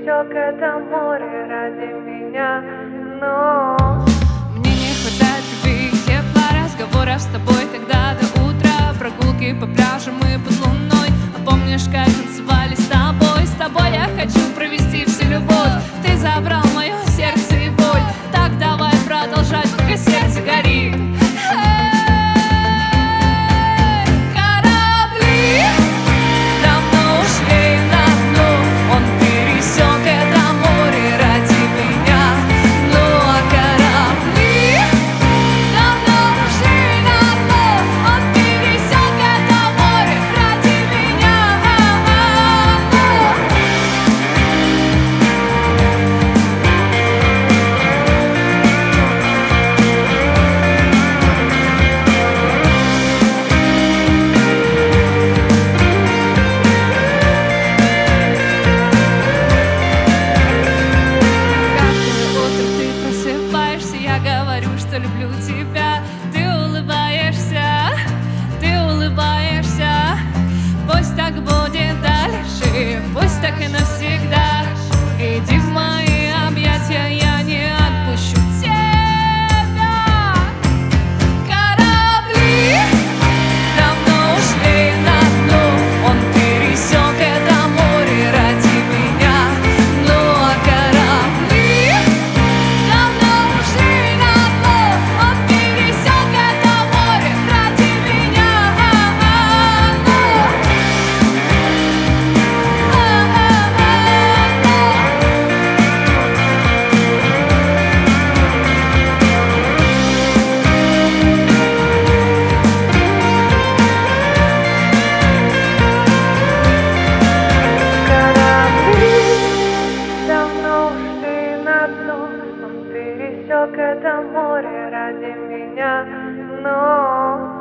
пересек это море ради меня, но мне не хватает любви, тепла, разговоров с тобой тогда до утра, прогулки по пляжам и под луной. А помнишь, как танцевали с тобой? С тобой я хочу провести всю любовь. Ты забрал мое сердце и боль, так давай продолжать, пока сердце горит. Что люблю тебя, ты улыбаешься, пусть так будет дальше, пусть так и навсегда. Иди в мои объятия, я не отпущу тебя. Корабли давно ушли на дно, он пересек это море ради меня. Ну а корабли давно ушли на дно, он пересек это море ради меня. пересек это море ради меня, но